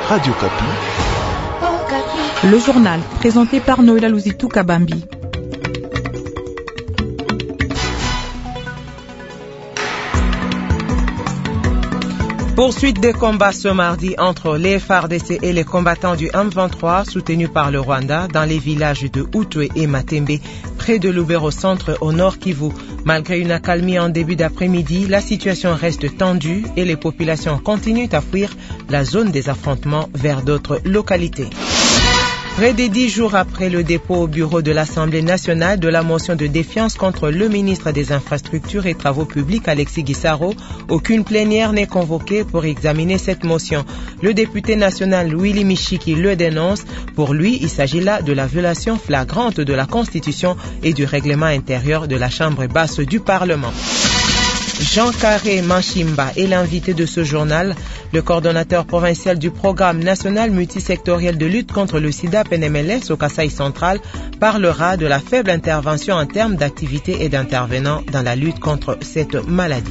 Radio Kapi. Le journal, présenté par Noëlla Luzitou Kabambi. Poursuite des combats ce mardi entre les FARDC et les combattants du M23 soutenus par le Rwanda dans les villages de Outwe et Matembe, près de Lubero Centre au nord Kivu. Malgré une accalmie en début d'après-midi, la situation reste tendue et les populations continuent à fuir la zone des affrontements vers d'autres localités. Près de 10 jours après le dépôt au bureau de l'Assemblée nationale de la motion de défiance contre le ministre des Infrastructures et Travaux publics Alexis Gisaro, aucune plénière n'est convoquée pour examiner cette motion. Le député national Willy Michiki le dénonce. Pour lui, il s'agit là de la violation flagrante de la Constitution et du règlement intérieur de la Chambre basse du Parlement. Jean Carré Manchimba est l'invité de ce journal. Le coordonnateur provincial du programme national multisectoriel de lutte contre le sida PNMLS au Kasaï central parlera de la faible intervention en termes d'activité et d'intervenants dans la lutte contre cette maladie.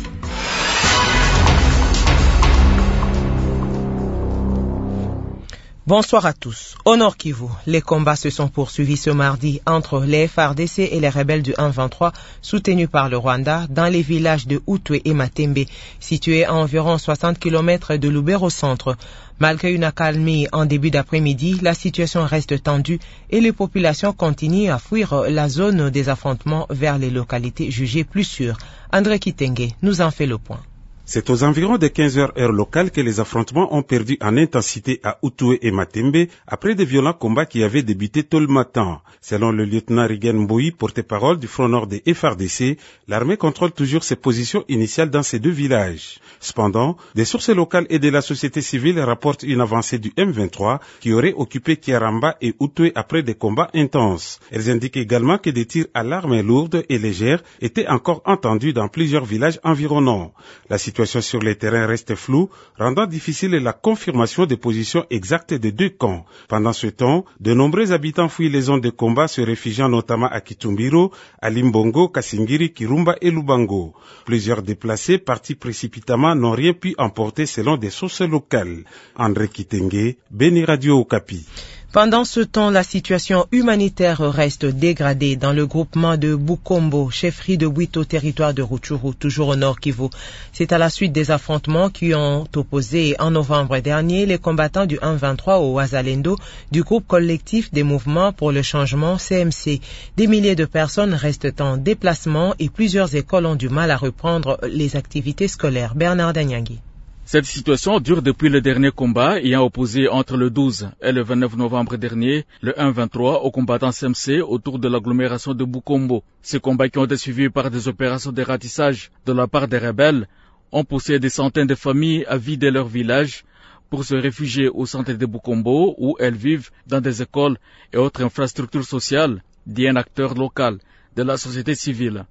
Bonsoir à tous. Au Nord Kivu, les combats se sont poursuivis ce mardi entre les FARDC et les rebelles du M23 soutenus par le Rwanda dans les villages de Outwe et Matembe, situés à environ 60 km de Lubero Centre. Malgré une accalmie en début d'après-midi, la situation reste tendue et les populations continuent à fuir la zone des affrontements vers les localités jugées plus sûres. André Kitenge nous en fait le point. C'est aux environs de 15 heures heure locale que les affrontements ont perdu en intensité à Outwe et Matembe après de violents combats qui avaient débuté tôt le matin. Selon le lieutenant Rigen Mboui, porte-parole du front nord des FARDC, l'armée contrôle toujours ses positions initiales dans ces deux villages. Cependant, des sources locales et de la société civile rapportent une avancée du M23 qui aurait occupé Kiaramba et Outwe après des combats intenses. Elles indiquent également que des tirs à l'arme lourde et légère étaient encore entendus dans plusieurs villages environnants. La situation sur les terrains reste floue, rendant difficile la confirmation des positions exactes des deux camps. Pendant ce temps, de nombreux habitants fuient les zones de combat, se réfugiant notamment à Kitumbiro, à Limbongo, Kasingiri, Kirumba et Lubango. Plusieurs déplacés partis précipitamment n'ont rien pu emporter selon des sources locales. André Kitenge, Beni Radio Okapi. Pendant ce temps, la situation humanitaire reste dégradée dans le groupement de Bukombo, chefferie de Bwito, territoire de Rutshuru, toujours au nord Kivu. C'est à la suite des affrontements qui ont opposé en novembre dernier les combattants du M23 au Wazalendo du groupe collectif des mouvements pour le changement CMC. Des milliers de personnes restent en déplacement et plusieurs écoles ont du mal à reprendre les activités scolaires. Bernard Danyangui. Cette situation dure depuis le dernier combat ayant opposé entre le 12 et le 29 novembre dernier le M23 aux combattants CMC autour de l'agglomération de Bukombo. Ces combats qui ont été suivis par des opérations de ratissage de la part des rebelles ont poussé des centaines de familles à vider leur village pour se réfugier au centre de Bukombo où elles vivent dans des écoles et autres infrastructures sociales, dit un acteur local de la société civile.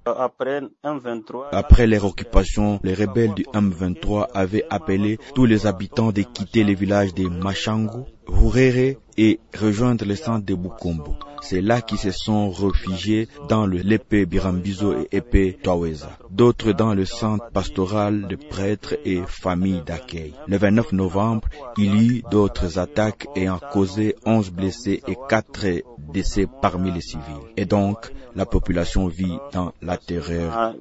Après leur occupation, les rebelles du M23 avaient appelé tous les habitants de quitter les villages de Machangu, Rurere et rejoindre le centre de Bukombo. C'est là qu'ils se sont réfugiés dans le Lepe Birambizo et Epe Twaweza. D'autres dans le centre pastoral de prêtres et familles d'accueil. Le 29 novembre, il y eut d'autres attaques ayant causé 11 blessés et 4 décès parmi les civils. Et donc, la population vit dans la terreur.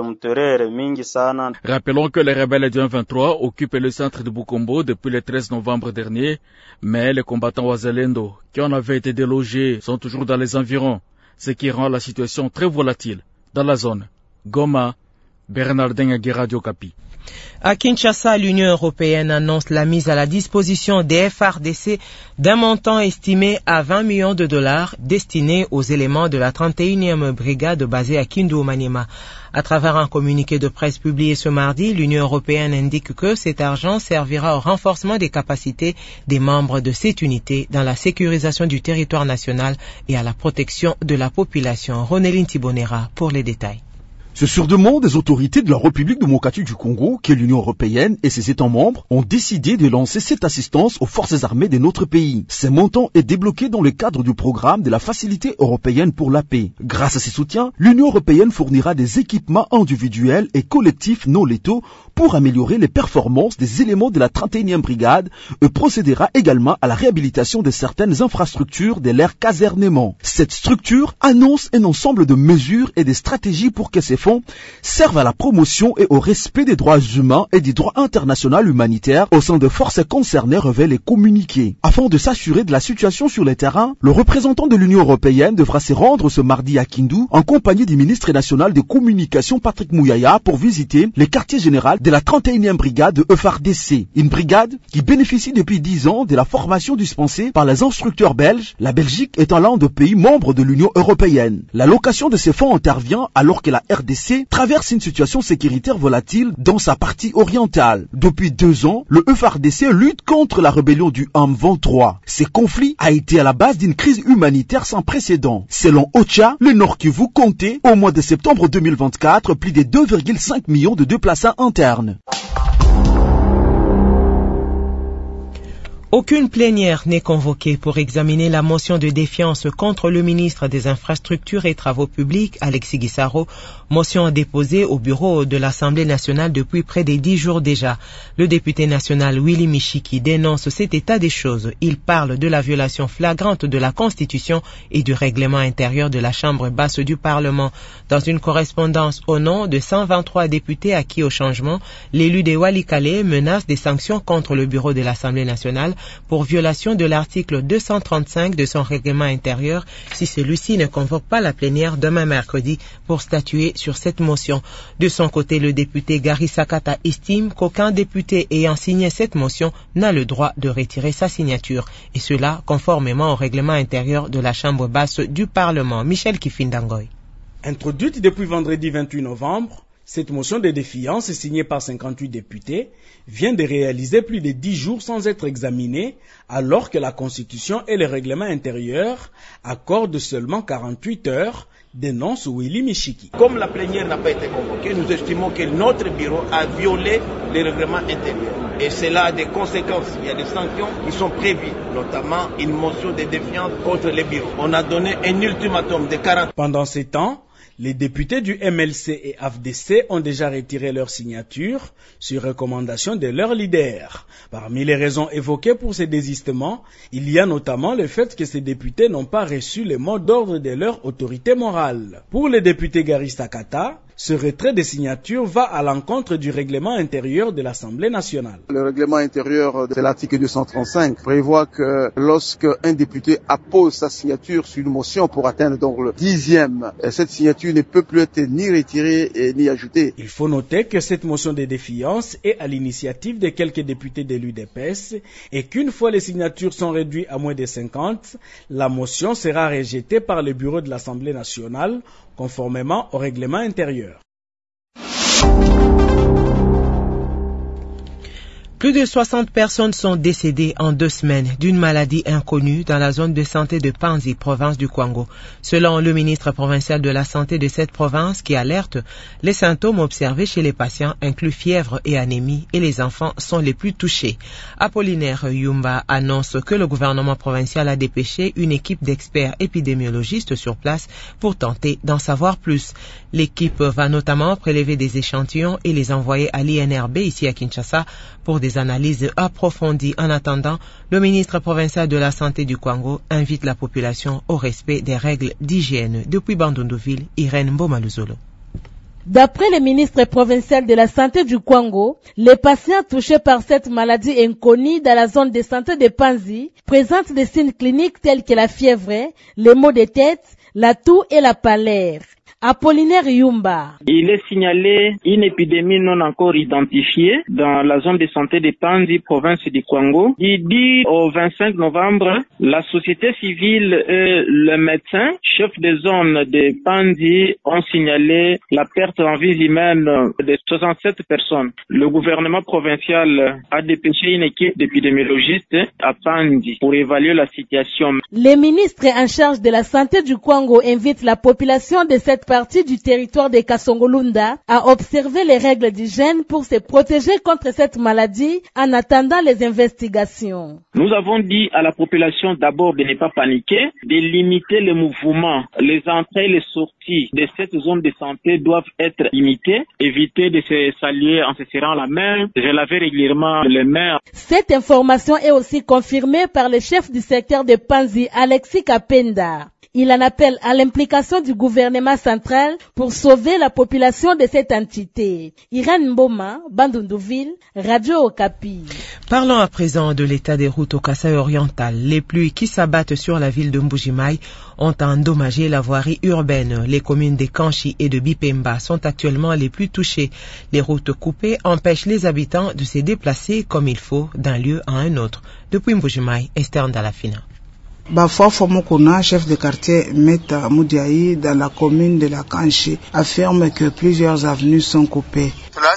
Rappelons que les rebelles du M23 occupent le centre de Bukombo depuis le 13 novembre dernier, mais les combattants Wazalendo qui en avaient été délogés sont toujours dans les environs, ce qui rend la situation très volatile dans la zone. Goma, Bernard Danyangui, Radio Kapi. À Kinshasa, l'Union européenne annonce la mise à la disposition des FARDC d'un montant estimé à 20 millions de dollars destiné aux éléments de la 31e brigade basée à Kindu au Maniema. À travers un communiqué de presse publié ce mardi, l'Union européenne indique que cet argent servira au renforcement des capacités des membres de cette unité dans la sécurisation du territoire national et à la protection de la population. Ronéline Tibonera pour les détails. C'est sur demande des autorités de la République démocratique du Congo que l'Union européenne et ses États membres ont décidé de lancer cette assistance aux forces armées de notre pays. Ce montant est débloqué dans le cadre du programme de la Facilité européenne pour la paix. Grâce à ces soutiens, l'Union européenne fournira des équipements individuels et collectifs non létaux pour améliorer les performances des éléments de la 31e brigade et procédera également à la réhabilitation de certaines infrastructures de leur casernement. Cette structure annonce un ensemble de mesures et de stratégies pour que ces fonds servent à la promotion et au respect des droits humains et du droit international humanitaire au sein des forces concernées, révèle les communiqués. Afin de s'assurer de la situation sur le terrain, le représentant de l'Union européenne devra se rendre ce mardi à Kindu en compagnie du ministre national de communication Patrick Mouyaya pour visiter le quartier général de la 31e brigade de FARDC, une brigade qui bénéficie depuis 10 ans de la formation dispensée par les instructeurs belges, la Belgique étant l'un des pays membres de l'Union européenne. L'allocation de ces fonds intervient alors que la RDC traverse une situation sécuritaire volatile dans sa partie orientale. Depuis 2 ans, le FARDC lutte contre la rébellion du M23. Ce conflit a été à la base d'une crise humanitaire sans précédent. Selon OCHA, le Nord Kivu comptait au mois de septembre 2024 plus de 2,5 millions de déplacés internes. Aucune plénière n'est convoquée pour examiner la motion de défiance contre le ministre des Infrastructures et Travaux publics, Alexis Guissaro, motion déposée au bureau de l'Assemblée nationale depuis près de 10 jours déjà. Le député national Willy Michiki dénonce cet état des choses. Il parle de la violation flagrante de la Constitution et du règlement intérieur de la Chambre basse du Parlement. Dans une correspondance au nom de 123 députés acquis au changement, l'élu de Walikale menace des sanctions contre le bureau de l'Assemblée nationale pour violation de l'article 235 de son règlement intérieur si celui-ci ne convoque pas la plénière demain mercredi pour statuer sur cette motion. De son côté, le député Gary Sakata estime qu'aucun député ayant signé cette motion n'a le droit de retirer sa signature, et cela conformément au règlement intérieur de la Chambre basse du Parlement. Michel Kifindangoy. Introduite depuis vendredi 28 novembre, cette motion de défiance, signée par 58 députés, vient de réaliser plus de 10 jours sans être examinée, alors que la Constitution et le règlement intérieur accordent seulement 48 heures, dénonce Willy Michiki. Comme la plénière n'a pas été convoquée, nous estimons que notre bureau a violé le règlement intérieur. Et cela a des conséquences. Il y a des sanctions qui sont prévues, notamment une motion de défiance contre les bureaux. On a donné un ultimatum de 40. Pendant ces temps, les députés du MLC et AFDC ont déjà retiré leur signature sur recommandation de leur leader. Parmi les raisons évoquées pour ces désistements, il y a notamment le fait que ces députés n'ont pas reçu le mot d'ordre de leur autorité morale. Pour le député Gary Sakata, ce retrait des signatures va à l'encontre du règlement intérieur de l'Assemblée nationale. Le règlement intérieur de l'article 235 prévoit que lorsque un député appose sa signature sur une motion pour atteindre donc le 10e, cette signature ne peut plus être ni retirée ni ajoutée. Il faut noter que cette motion de défiance est à l'initiative de quelques députés de l'UDPS et qu'une fois les signatures sont réduites à moins de 50, la motion sera rejetée par le bureau de l'Assemblée nationale conformément au règlement intérieur. Plus de 60 personnes sont décédées en 2 semaines d'une maladie inconnue dans la zone de santé de Panzi, province du Kwango. Selon le ministre provincial de la Santé de cette province qui alerte, les symptômes observés chez les patients incluent fièvre et anémie et les enfants sont les plus touchés. Apollinaire Yumba annonce que le gouvernement provincial a dépêché une équipe d'experts épidémiologistes sur place pour tenter d'en savoir plus. L'équipe va notamment prélever des échantillons et les envoyer à l'INRB ici à Kinshasa pour des analyses approfondies. En attendant, le ministre provincial de la Santé du Kwango invite la population au respect des règles d'hygiène. Depuis Bandunduville, Irène Mbomaluzolo. D'après le ministre provincial de la Santé du Kwango, les patients touchés par cette maladie inconnue dans la zone de santé de Panzi présentent des signes cliniques tels que la fièvre, les maux de tête, la toux et la pâleur. Apollinaire Yumba. Il est signalé une épidémie non encore identifiée dans la zone de santé de Panzi, province du Kwango. Du 10 au 25 novembre, la société civile et le médecin, chef de zone de Panzi, ont signalé la perte en vie humaine de 67 personnes. Le gouvernement provincial a dépêché une équipe d'épidémiologistes à Panzi pour évaluer la situation. Les ministres en charge de la santé du Kwango invitent la population de cette partie du territoire de Kasongolunda a observé les règles d'hygiène pour se protéger contre cette maladie en attendant les investigations. Nous avons dit à la population d'abord de ne pas paniquer, de limiter les mouvements. Les entrées et les sorties de cette zone de santé doivent être limitées, éviter de se saluer en se serrant la main, de laver régulièrement les mains. Cette information est aussi confirmée par le chef du secteur de Panzi, Alexis Kapenda. Il en appelle à l'implication du gouvernement central pour sauver la population de cette entité. Irène Mboma, Bandundouville, Radio Okapi. Parlons à présent de l'état des routes au Kasaï oriental. Les pluies qui s'abattent sur la ville de Mbujimaï ont endommagé la voirie urbaine. Les communes de Kanchi et de Bipemba sont actuellement les plus touchées. Les routes coupées empêchent les habitants de se déplacer comme il faut d'un lieu à un autre. Depuis Mbujimaï, Esther Ndalafina. Bafwa Fomokuna, chef de quartier Meta Moudiaï dans la commune de la Kanchi, affirme que plusieurs avenues sont coupées.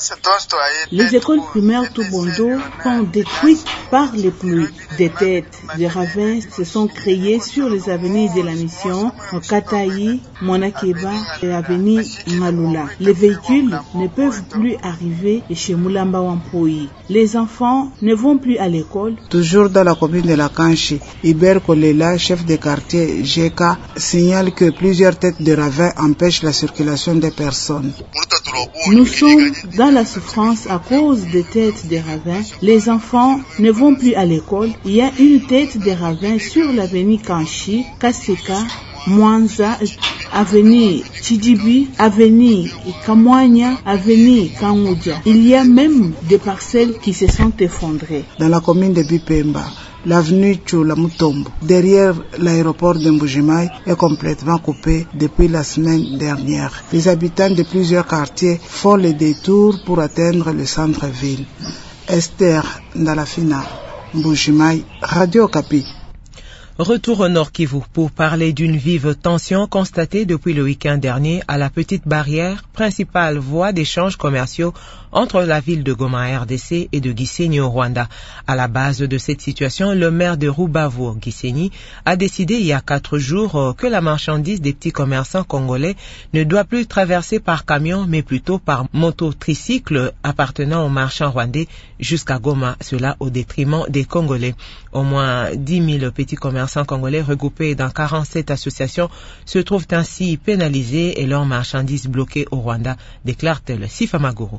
Les écoles primaires Toubondo sont détruites par les pluies. Des têtes de ravins se sont créées sur les avenues de la mission, Kataï, Monakeba et l'avenue Malula. Les véhicules ne peuvent plus arriver chez Moulamba Wampoui. Les enfants ne vont plus à l'école. Toujours dans la commune de la Kanchi, Iber Kolela, chef de quartier GK, signale que plusieurs têtes de ravins empêchent la circulation des personnes. Nous sommes dans la souffrance à cause des têtes de ravins. Les enfants ne vont plus à l'école. Il y a une tête de ravin sur l'avenue Kanchi, Kaseka, Mwanza, avenue Chidibi, avenue Kamwanya, avenue Kanoudia. Il y a même des parcelles qui se sont effondrées. Dans la commune de Bipemba, l'avenue Chula-Mutombo, derrière l'aéroport de Mbujimaï, est complètement coupée depuis la semaine dernière. Les habitants de plusieurs quartiers font le détour pour atteindre le centre-ville. Esther Ndalafina, Mbujimaï, Radio Okapi. Retour au Nord Kivu pour parler d'une vive tension constatée depuis le week-end dernier à la Petite Barrière, principale voie d'échanges commerciaux entre la ville de Goma RDC et de Gisenyi au Rwanda. À la base de cette situation, le maire de Rubavu, Gisenyi, a décidé il y a 4 jours que la marchandise des petits commerçants congolais ne doit plus traverser par camion mais plutôt par moto-tricycle appartenant aux marchands rwandais jusqu'à Goma, cela au détriment des Congolais. Au moins 10 000 petits commerçants congolais regroupés dans 47 associations se trouvent ainsi pénalisés et leurs marchandises bloquées au Rwanda, déclare-t-elle Sifa Maguru.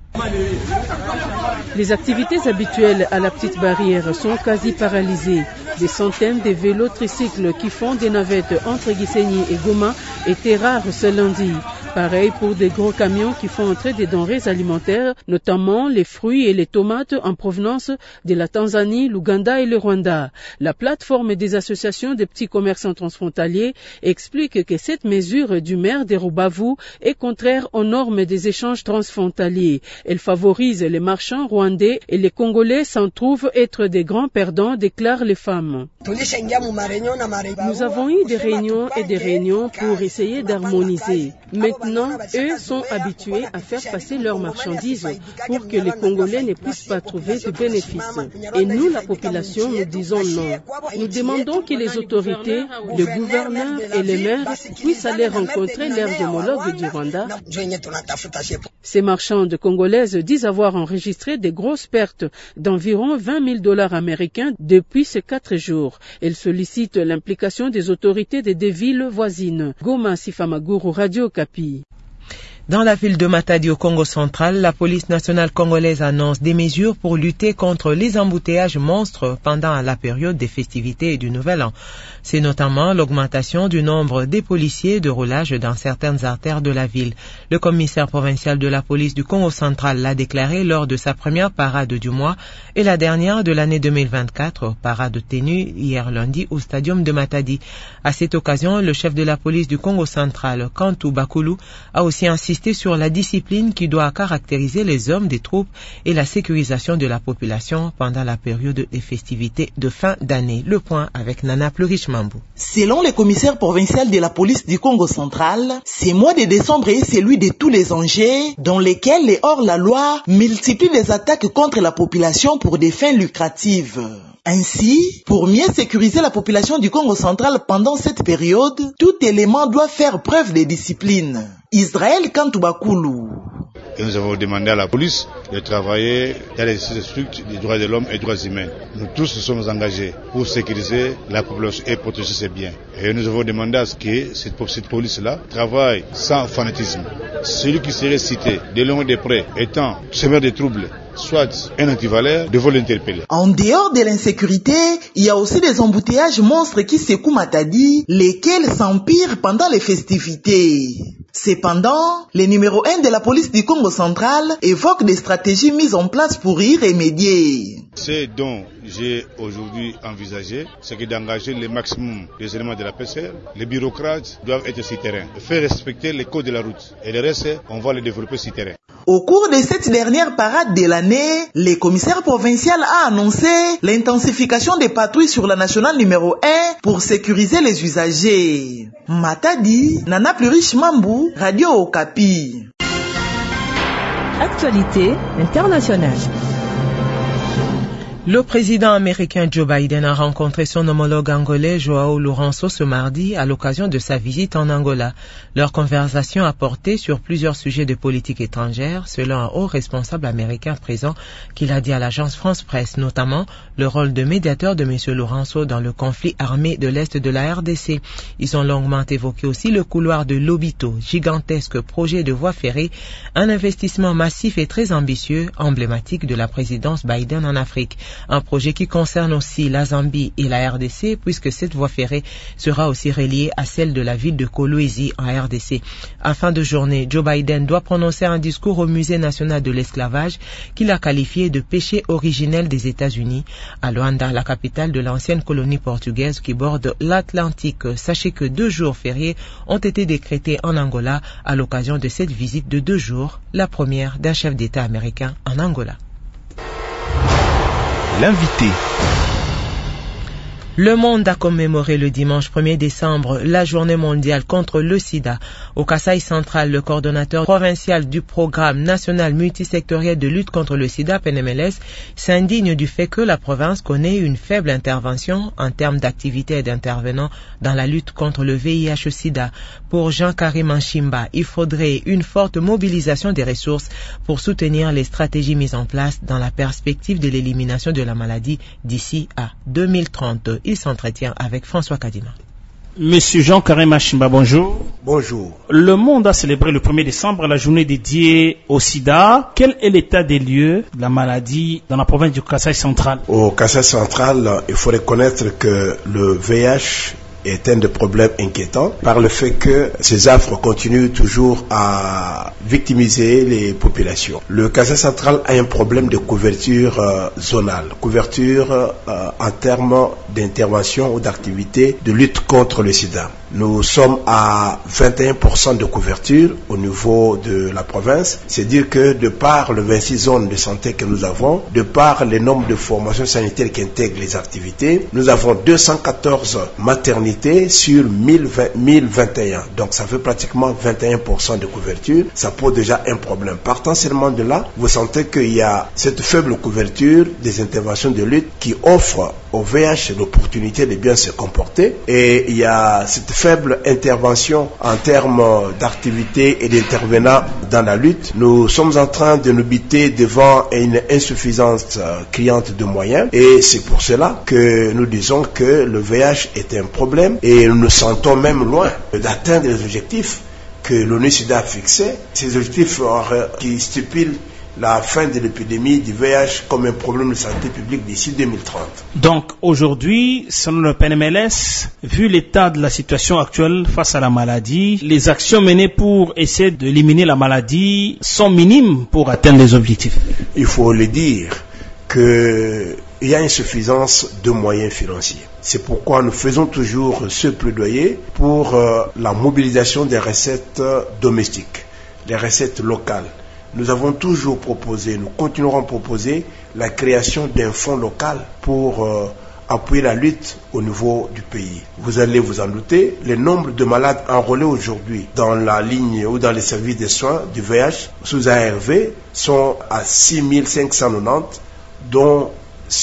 Les activités habituelles à la Petite Barrière sont quasi paralysées. Des centaines de vélos tricycles qui font des navettes entre Gisenyi et Goma étaient rares ce lundi. Pareil pour des gros camions qui font entrer des denrées alimentaires, notamment les fruits et les tomates en provenance de la Tanzanie, l'Ouganda et le Rwanda. La plateforme des associations de petits commerçants transfrontaliers explique que cette mesure du maire de Rubavu est contraire aux normes des échanges transfrontaliers. Elle favorise les marchands rwandais et les Congolais s'en trouvent être des grands perdants, déclarent les femmes. Nous avons eu des réunions et des réunions pour essayer d'harmoniser. Maintenant, eux sont habitués à faire passer leurs marchandises pour que les Congolais ne puissent pas trouver de bénéfices. Et nous, la population, nous disons non. Nous demandons que les autorités, le gouverneur et les maires puissent aller rencontrer leurs homologues du Rwanda. Ces marchandes congolaises disent avoir enregistré des grosses pertes d'environ $20,000 américains depuis ces 4 jours. Elles sollicitent l'implication des autorités des villes voisines. Goma, Sifa Maguru, Radio Okapi. Dans la ville de Matadi au Congo central, la police nationale congolaise annonce des mesures pour lutter contre les embouteillages monstres pendant la période des festivités et du Nouvel An. C'est notamment l'augmentation du nombre des policiers de roulage dans certaines artères de la ville. Le commissaire provincial de la police du Congo central l'a déclaré lors de sa première parade du mois et la dernière de l'année 2024, parade tenue hier lundi au stadium de Matadi. À cette occasion, le chef de la police du Congo central, Kantou Bakulu, a aussi insisté insisté sur la discipline qui doit caractériser les hommes des troupes et la sécurisation de la population pendant la période des festivités de fin d'année. Le point avec Nana Plurish Mambou. Selon le commissaire provincial de la police du Congo central, ce mois de décembre est celui de tous les enjeux dans lesquels les hors-la-loi multiplient les attaques contre la population pour des fins lucratives. Ainsi, pour mieux sécuriser la population du Congo central pendant cette période, tout élément doit faire preuve de discipline. Israël Kantoubakoulou. Et nous avons demandé à la police de travailler dans les structures des droits de l'homme et des droits humains. Nous tous nous sommes engagés pour sécuriser la population et protéger ses biens. Et nous avons demandé à ce que cette police-là travaille sans fanatisme. Celui qui serait cité de loin et de près étant semeur de troubles, soit un antivaleur, devant l'interpeller. En dehors de l'insécurité, il y a aussi des embouteillages monstres qui secouent Matadi, lesquels s'empirent pendant les festivités. Cependant, le numéro 1 de la police du Congo central évoque des stratégies mises en place pour y remédier. Ce dont j'ai aujourd'hui envisagé, c'est que d'engager le maximum des éléments de la PCR. Les bureaucrates doivent être sur terrain, faire respecter les codes de la route. Et le reste, on va le développer sur terrain. Au cours de cette dernière parade de l'année, le commissaire provincial a annoncé l'intensification des patrouilles sur la nationale numéro 1 pour sécuriser les usagers. Matadi, Nana Plurish Mambou, Radio Okapi. Actualité internationale. Le président américain Joe Biden a rencontré son homologue angolais Joao Lourenço ce mardi à l'occasion de sa visite en Angola. Leur conversation a porté sur plusieurs sujets de politique étrangère, selon un haut responsable américain présent qu'il a dit à l'agence France Presse, notamment le rôle de médiateur de M. Lourenço dans le conflit armé de l'Est de la RDC. Ils ont longuement évoqué aussi le couloir de Lobito, gigantesque projet de voie ferrée, un investissement massif et très ambitieux, emblématique de la présidence Biden en Afrique. Un projet qui concerne aussi la Zambie et la RDC, puisque cette voie ferrée sera aussi reliée à celle de la ville de Kolwezi en RDC. À fin de journée, Joe Biden doit prononcer un discours au Musée national de l'esclavage qu'il a qualifié de péché originel des États-Unis, à Luanda, la capitale de l'ancienne colonie portugaise qui borde l'Atlantique. Sachez que 2 jours fériés ont été décrétés en Angola à l'occasion de cette visite de 2 jours, la première d'un chef d'État américain en Angola. L'invité. Le monde a commémoré le dimanche 1er décembre la journée mondiale contre le sida. Au Kasaï central, le coordonnateur provincial du programme national multisectoriel de lutte contre le sida, PNMLS, s'indigne du fait que la province connaît une faible intervention en termes d'activité et d'intervenants dans la lutte contre le VIH-sida. Pour Jean-Karim Anchimba, il faudrait une forte mobilisation des ressources pour soutenir les stratégies mises en place dans la perspective de l'élimination de la maladie d'ici à 2030. Il s'entretient avec François Kadima. Monsieur Jean-Karim Anchimba, bonjour. Bonjour. Le monde a célébré le 1er décembre la journée dédiée au sida. Quel est l'état des lieux de la maladie dans la province du Kasaï central? Au Kasaï central, il faut reconnaître que le VIH est un des problèmes inquiétants par le fait que ces affres continuent toujours à victimiser les populations. Le Kasaï central a un problème de couverture zonale, couverture en termes d'intervention ou d'activité de lutte contre le sida. Nous sommes à 21% de couverture au niveau de la province. C'est dire que de par les 26 zones de santé que nous avons, de par le nombre de formations sanitaires qui intègrent les activités, nous avons 214 maternités sur 1021. Donc ça fait pratiquement 21% de couverture. Ça pose déjà un problème. Partant seulement de là, vous sentez qu'il y a cette faible couverture des interventions de lutte qui offrent au VIH l'opportunité de bien se comporter, et il y a cette faible intervention en termes d'activité et d'intervenants dans la lutte. Nous sommes en train de nous buter devant une insuffisance criante de moyens, et c'est pour cela que nous disons que le VIH est un problème, et nous nous sentons même loin d'atteindre les objectifs que l'ONU-SIDA a fixés, ces objectifs qui stipulent la fin de l'épidémie du VIH comme un problème de santé publique d'ici 2030. Donc aujourd'hui, selon le PNMLS, vu l'état de la situation actuelle face à la maladie, les actions menées pour essayer d'éliminer la maladie sont minimes pour atteindre les objectifs. Il faut le dire qu'il y a insuffisance de moyens financiers. C'est pourquoi nous faisons toujours ce plaidoyer pour la mobilisation des recettes domestiques. des recettes locales. Nous avons toujours proposé, nous continuerons à proposer la création d'un fonds local pour appuyer la lutte au niveau du pays. Vous allez vous en douter, le nombre de malades enrôlés aujourd'hui dans la ligne ou dans les services de soins du VIH sous ARV sont à 6590, dont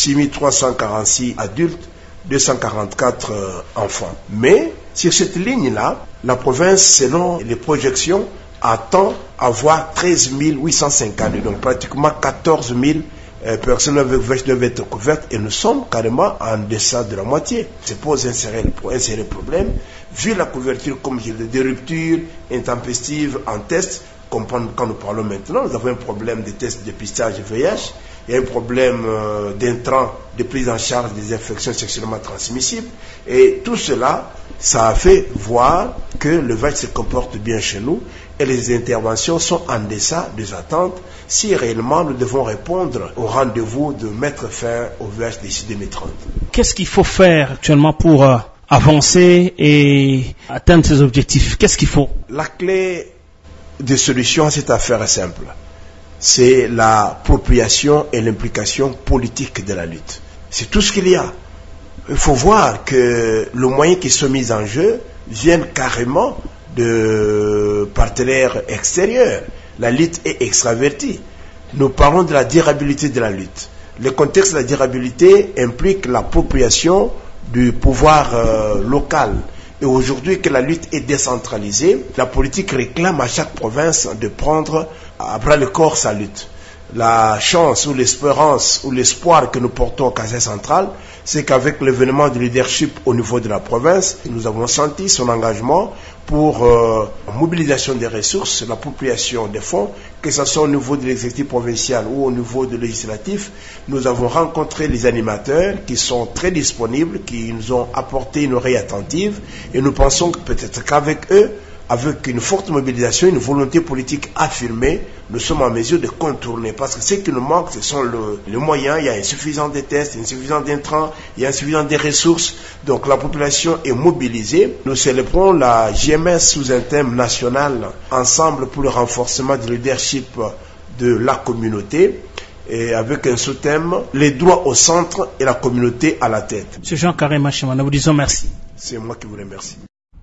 6346 adultes, 244 enfants. Mais sur cette ligne-là, la province, selon les projections, attend avoir 13 850, donc pratiquement 14 000 personnes avec VIH doivent être couvertes et nous sommes carrément en deçà de la moitié. C'est pose un sérieux problème, vu la couverture, comme je l'ai dit, des ruptures intempestives en tests, comme quand nous parlons maintenant, nous avons un problème de tests de dépistage VIH, il y a un problème d'intrants de prise en charge des infections sexuellement transmissibles, et tout cela, ça a fait voir que le VIH se comporte bien chez nous et les interventions sont en deçà des attentes si réellement nous devons répondre au rendez-vous de mettre fin au VIH d'ici 2030. Qu'est-ce qu'il faut faire actuellement pour avancer et atteindre ces objectifs? Qu'est-ce qu'il faut? La clé de solution à cette affaire est simple. C'est l'appropriation et l'implication politique de la lutte. C'est tout ce qu'il y a. Il faut voir que le moyen qui sont mis en jeu viennent carrément de partenaires extérieurs. La lutte est extravertie. Nous parlons de la durabilité de la lutte. Le contexte de la durabilité implique l'appropriation du pouvoir local. Et aujourd'hui que la lutte est décentralisée, la politique réclame à chaque province de prendre à bras le corps sa lutte. La chance ou l'espérance ou l'espoir que nous portons au Kasai central, c'est qu'avec l'événement du leadership au niveau de la province, nous avons senti son engagement pour la mobilisation des ressources, l'appropriation des fonds, que ce soit au niveau de l'exécutif provincial ou au niveau de législatif. Nous avons rencontré les animateurs qui sont très disponibles, qui nous ont apporté une oreille attentive, et nous pensons que peut-être qu'avec eux, avec une forte mobilisation, une volonté politique affirmée, nous sommes en mesure de contourner. Parce que ce qui nous manque, ce sont les moyens. Il y a insuffisance des tests, insuffisance d'intrants, il y a insuffisance des ressources. Donc la population est mobilisée. Nous célébrons la GMS sous un thème national, ensemble pour le renforcement du leadership de la communauté. Et avec un sous-thème, les droits au centre et la communauté à la tête. M. Jean-Carré Machima, nous vous disons merci. C'est moi qui vous remercie.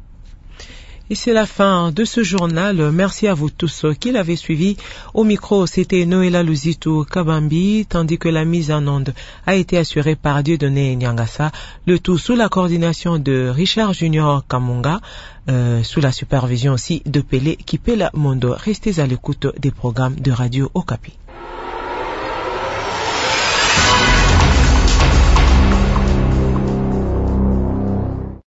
Et c'est la fin de ce journal. Merci à vous tous qui l'avez suivi. Au micro, c'était Noëlla Luzitu Kabambi, tandis que la mise en onde a été assurée par Dieudonné Nyangasa, le tout sous la coordination de Richard Junior Kamunga, sous la supervision aussi de Pelé Kipela Mondo. Restez à l'écoute des programmes de Radio Okapi.